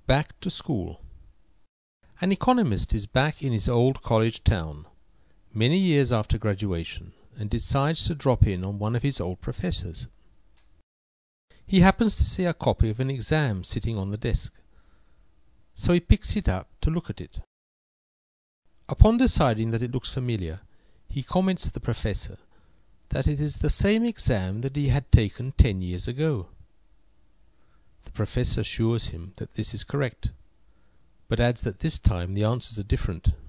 Back to school. An economist is back in his old college town, many years after graduation, and decides to drop in on one of his old professors. He happens to see a copy of an exam sitting on the desk, so he picks it up to look at it. Upon deciding that it looks familiar, he comments to the professor that it is the same exam that he had taken 10 years ago. The professor assures him that this is correct, but adds that this time the answers are different.